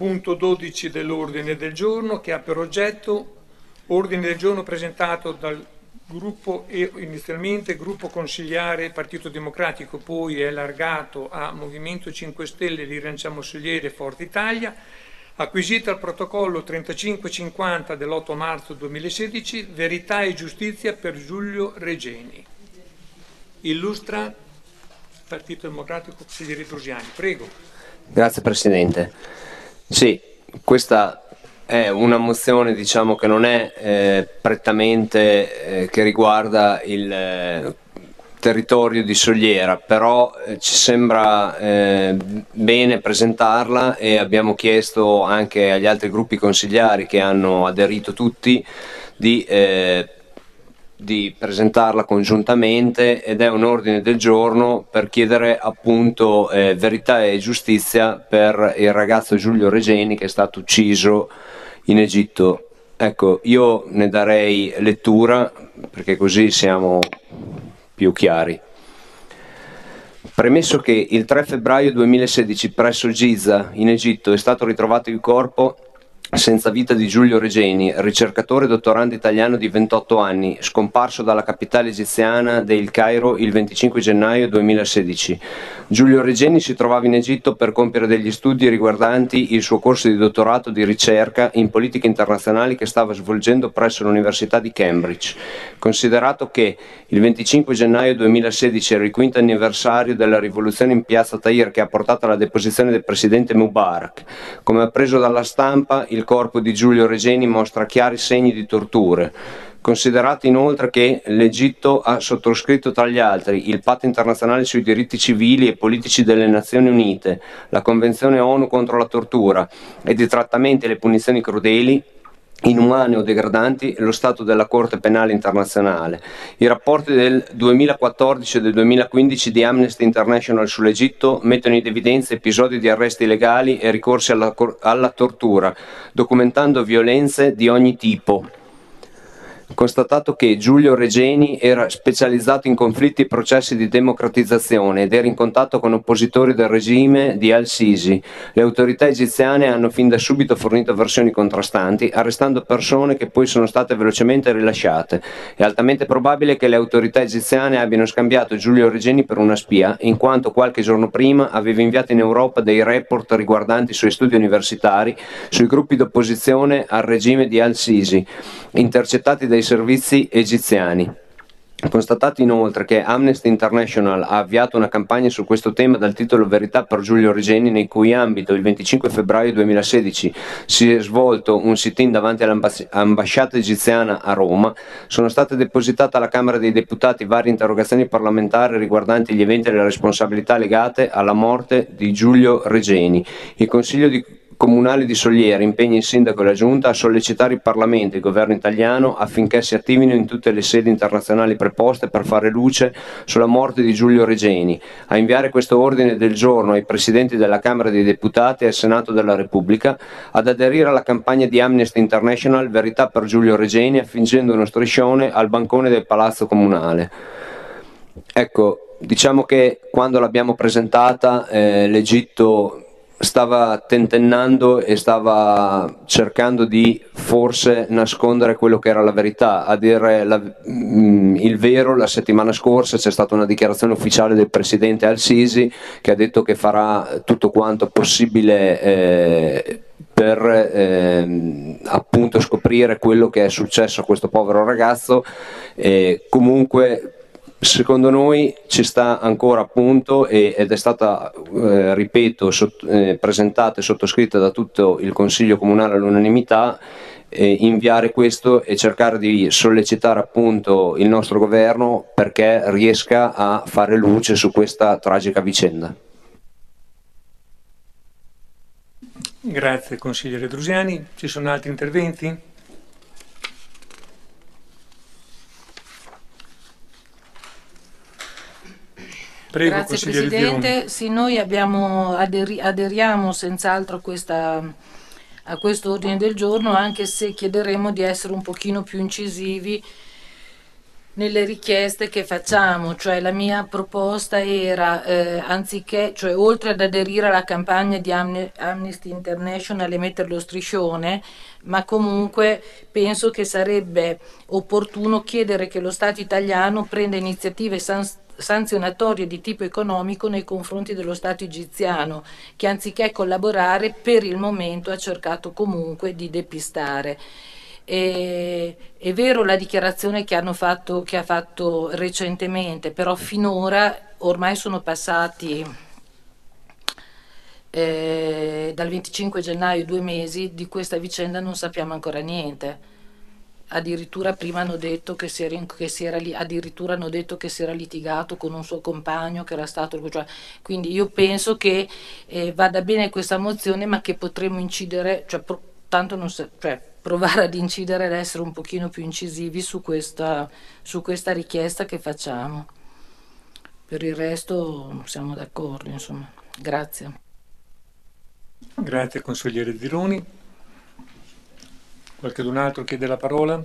punto 12 dell'ordine del giorno, che ha per oggetto ordine del giorno presentato dal gruppo, inizialmente gruppo consigliare Partito Democratico, poi è allargato a Movimento 5 Stelle, Rilanciamo Solieri e Forza Italia, acquisita al protocollo 3550 dell'8 marzo 2016, Verità e Giustizia per Giulio Regeni. Illustra Partito Democratico, consigliere Drusiani, prego. Grazie Presidente. Sì, questa è una mozione, diciamo, che non è prettamente che riguarda il territorio di Soliera, però ci sembra bene presentarla e abbiamo chiesto anche agli altri gruppi consigliari, che hanno aderito tutti, di presentarla congiuntamente, ed è un ordine del giorno per chiedere appunto verità e giustizia per il ragazzo Giulio Regeni, che è stato ucciso in Egitto. Ecco, io ne darei lettura perché così siamo più chiari. Premesso che il 3 febbraio 2016 presso Giza, in Egitto, è stato ritrovato il corpo senza vita di Giulio Regeni, ricercatore e dottorando italiano di 28 anni, scomparso dalla capitale egiziana del Cairo il 25 gennaio 2016. Giulio Regeni si trovava in Egitto per compiere degli studi riguardanti il suo corso di dottorato di ricerca in politiche internazionali che stava svolgendo presso l'Università di Cambridge. Considerato che il 25 gennaio 2016 era il quinto anniversario della rivoluzione in piazza Tahrir che ha portato alla deposizione del presidente Mubarak, come appreso dalla stampa, il corpo di Giulio Regeni mostra chiari segni di torture. Considerato inoltre che l'Egitto ha sottoscritto tra gli altri il Patto internazionale sui diritti civili e politici delle Nazioni Unite, la Convenzione ONU contro la tortura ed i trattamenti e le punizioni crudeli, inumane o degradanti, lo Stato della Corte Penale Internazionale. I rapporti del 2014 e del 2015 di Amnesty International sull'Egitto mettono in evidenza episodi di arresti illegali e ricorsi alla tortura, documentando violenze di ogni tipo. Constatato che Giulio Regeni era specializzato in conflitti e processi di democratizzazione ed era in contatto con oppositori del regime di Al-Sisi, le autorità egiziane hanno fin da subito fornito versioni contrastanti, arrestando persone che poi sono state velocemente rilasciate. È altamente probabile che le autorità egiziane abbiano scambiato Giulio Regeni per una spia, in quanto qualche giorno prima aveva inviato in Europa dei report riguardanti i suoi studi universitari sui gruppi d'opposizione al regime di Al-Sisi, intercettati dai servizi egiziani. Constatato inoltre che Amnesty International ha avviato una campagna su questo tema dal titolo Verità per Giulio Regeni, nel cui ambito il 25 febbraio 2016 si è svolto un sit-in davanti all'ambasciata egiziana a Roma, sono state depositate alla Camera dei Deputati varie interrogazioni parlamentari riguardanti gli eventi e le responsabilità legate alla morte di Giulio Regeni. Il Consiglio Comunale di Soliera impegna il Sindaco e la Giunta a sollecitare il Parlamento e il Governo italiano affinché si attivino in tutte le sedi internazionali preposte per fare luce sulla morte di Giulio Regeni, a inviare questo ordine del giorno ai Presidenti della Camera dei Deputati e al Senato della Repubblica, ad aderire alla campagna di Amnesty International Verità per Giulio Regeni, affingendo uno striscione al bancone del Palazzo Comunale. Ecco, diciamo che quando l'abbiamo presentata l'Egitto stava tentennando e stava cercando di forse nascondere quello che era la verità. A dire il vero, la settimana scorsa c'è stata una dichiarazione ufficiale del presidente Al-Sisi che ha detto che farà tutto quanto possibile per appunto scoprire quello che è successo a questo povero ragazzo. Comunque secondo noi ci sta ancora appunto ed è stata, ripeto, presentata e sottoscritta da tutto il Consiglio Comunale all'unanimità, inviare questo e cercare di sollecitare appunto il nostro governo perché riesca a fare luce su questa tragica vicenda. Grazie consigliere Drusiani. Ci sono altri interventi? Prego, grazie Presidente. Sì, noi aderiamo senz'altro a questo ordine del giorno, anche se chiederemo di essere un pochino più incisivi nelle richieste che facciamo, cioè la mia proposta era, anziché, cioè oltre ad aderire alla campagna di Amnesty International e mettere lo striscione, ma comunque penso che sarebbe opportuno chiedere che lo Stato italiano prenda iniziative sanzionatorie di tipo economico nei confronti dello Stato egiziano, che anziché collaborare per il momento ha cercato comunque di depistare. È vero la dichiarazione che ha fatto recentemente, però finora ormai sono passati dal 25 gennaio 2 mesi, di questa vicenda non sappiamo ancora niente. Addirittura prima hanno detto addirittura hanno detto che si era litigato con un suo compagno che era stato, cioè, quindi io penso che vada bene questa mozione, ma che potremmo incidere, cioè, tanto non so, cioè, provare ad incidere ed essere un pochino più incisivi su questa richiesta che facciamo. Per il resto siamo d'accordo, insomma. Grazie. Grazie consigliere Zironi. Qualcun altro chiede la parola?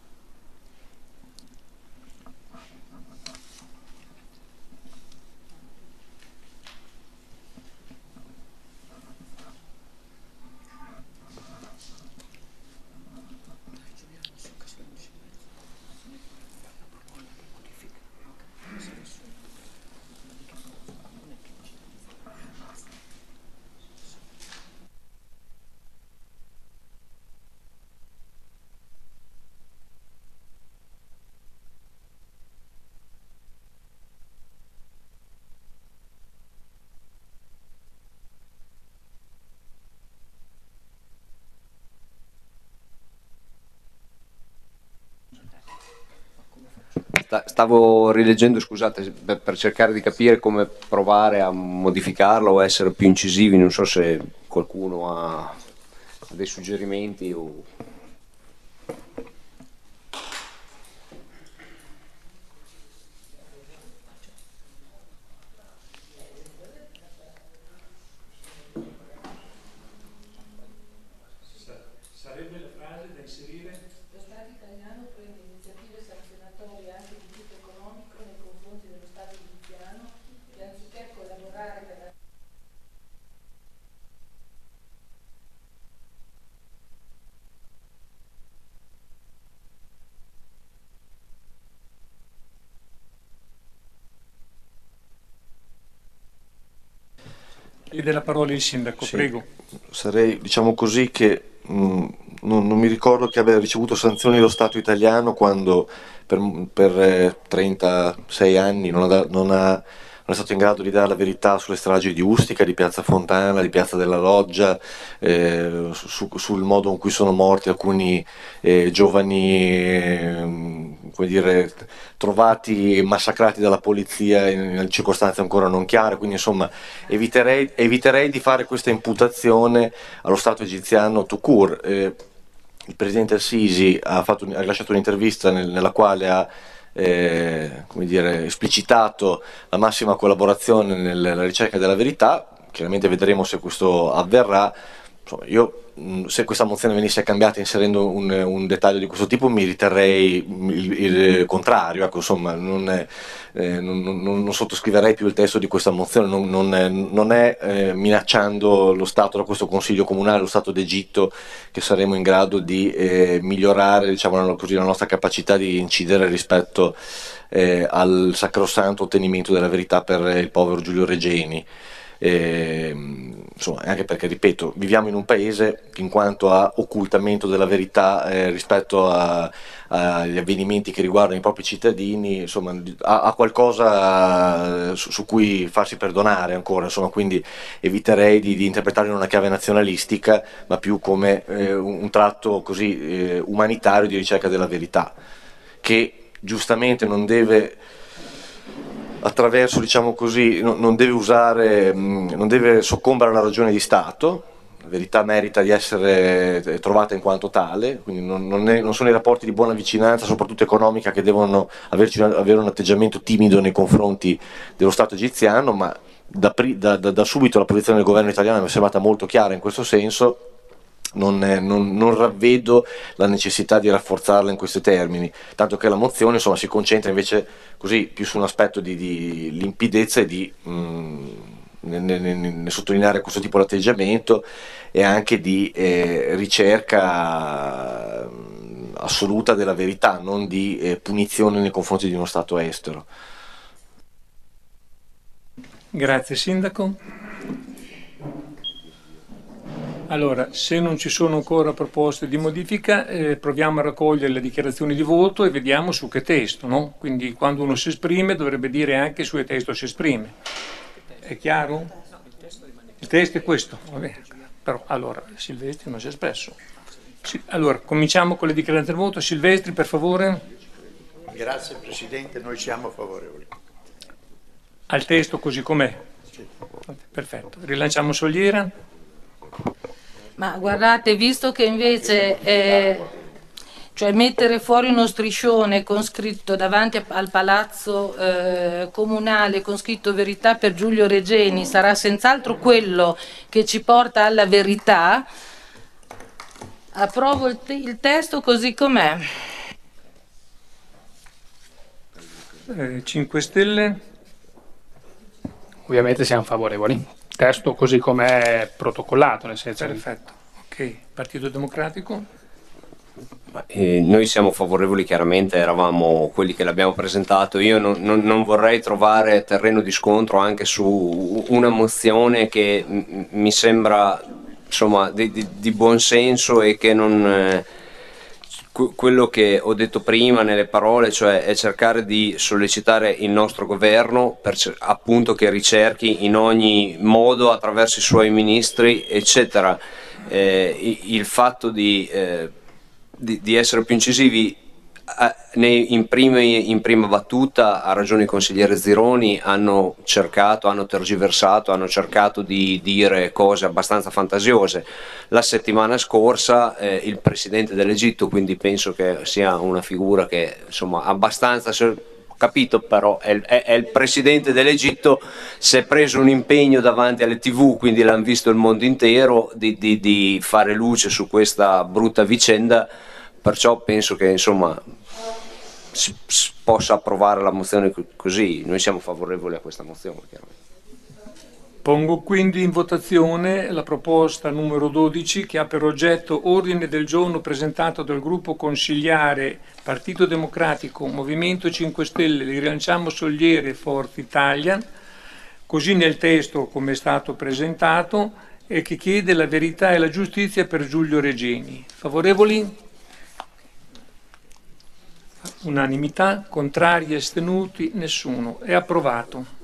Stavo rileggendo, scusate, per cercare di capire come provare a modificarlo o essere più incisivi, non so se qualcuno ha dei suggerimenti o... Sarebbe la frase da inserire? Lo Stato italiano prende iniziative sanzionatorie anche di tipo economico nei confronti dello Stato egiziano, che anziché collaborare per la... Chiede la parola il sindaco, Sì, prego. sarei, diciamo così, che non mi ricordo che abbia ricevuto sanzioni lo Stato italiano quando per 36 anni non è stato in grado di dare la verità sulle stragi di Ustica, di Piazza Fontana, di Piazza della Loggia, sul modo in cui sono morti alcuni giovani, come dire, trovati massacrati dalla polizia in circostanze ancora non chiare. Quindi insomma eviterei di fare questa imputazione allo Stato egiziano tout court. Il presidente Al-Sisi ha rilasciato un'intervista nella quale ha come dire, esplicitato la massima collaborazione nella ricerca della verità. Chiaramente vedremo se questo avverrà. Insomma, io se questa mozione venisse cambiata inserendo un dettaglio di questo tipo mi riterrei il contrario, ecco, insomma, non sottoscriverei più il testo di questa mozione. Non è minacciando lo Stato da questo Consiglio Comunale, lo Stato d'Egitto, che saremo in grado di migliorare, diciamo così, la nostra capacità di incidere rispetto al sacrosanto ottenimento della verità per il povero Giulio Regeni. Insomma, anche perché, ripeto, viviamo in un paese che, in quanto a occultamento della verità rispetto agli avvenimenti che riguardano i propri cittadini, insomma, ha qualcosa su cui farsi perdonare ancora, insomma, quindi eviterei di interpretarlo in una chiave nazionalistica, ma più come un tratto così umanitario di ricerca della verità, che giustamente non deve, attraverso, diciamo così, non deve soccombere alla ragione di Stato. La verità merita di essere trovata in quanto tale, quindi non sono i rapporti di buona vicinanza, soprattutto economica, che devono avere un atteggiamento timido nei confronti dello Stato egiziano, ma da subito la posizione del governo italiano mi è sembrata molto chiara in questo senso. non ravvedo la necessità di rafforzarla in questi termini, tanto che la mozione insomma si concentra invece così più su un aspetto di limpidezza e di nel sottolineare questo tipo di atteggiamento e anche di ricerca assoluta della verità, non di punizione nei confronti di uno Stato estero. Grazie Sindaco. Allora, se non ci sono ancora proposte di modifica, proviamo a raccogliere le dichiarazioni di voto e vediamo su che testo, no? Quindi quando uno si esprime dovrebbe dire anche su che testo si esprime. È chiaro? Il testo è questo, va bene. Però allora Silvestri non si è espresso. Sì, allora cominciamo con le dichiarazioni di voto. Silvestri, per favore. Grazie Presidente, noi siamo favorevoli. Al testo così com'è? Sì. Perfetto. Rilanciamo Soliera. Ma guardate, visto che invece cioè mettere fuori uno striscione con scritto davanti al palazzo comunale con scritto verità per Giulio Regeni sarà senz'altro quello che ci porta alla verità, approvo il testo così com'è. 5 Stelle. Ovviamente siamo favorevoli. Testo così com'è protocollato, nel senso. Perfetto. Ok. Partito Democratico. Noi siamo favorevoli, chiaramente eravamo quelli che l'abbiamo presentato. Io non vorrei trovare terreno di scontro anche su una mozione che mi sembra insomma di buon senso e che non quello che ho detto prima nelle parole, cioè è cercare di sollecitare il nostro governo per appunto che ricerchi in ogni modo attraverso i suoi ministri eccetera il fatto di essere più incisivi. In prima battuta ha ragione il consigliere Zironi, hanno tergiversato, hanno cercato di dire cose abbastanza fantasiose. La settimana scorsa il presidente dell'Egitto, quindi penso che sia una figura che insomma abbastanza capito, però è il presidente dell'Egitto, si è preso un impegno davanti alle TV, quindi l'hanno visto il mondo intero, di fare luce su questa brutta vicenda. Perciò penso che insomma si possa approvare la mozione così. Noi siamo favorevoli a questa mozione, chiaramente. Pongo quindi in votazione la proposta numero 12 che ha per oggetto ordine del giorno presentato dal gruppo consigliare Partito Democratico, Movimento 5 Stelle, Rilanciamo Soliere e Forza Italia, così nel testo come è stato presentato, e che chiede la verità e la giustizia per Giulio Regeni. Favorevoli? Unanimità, contrari, astenuti, nessuno. È approvato.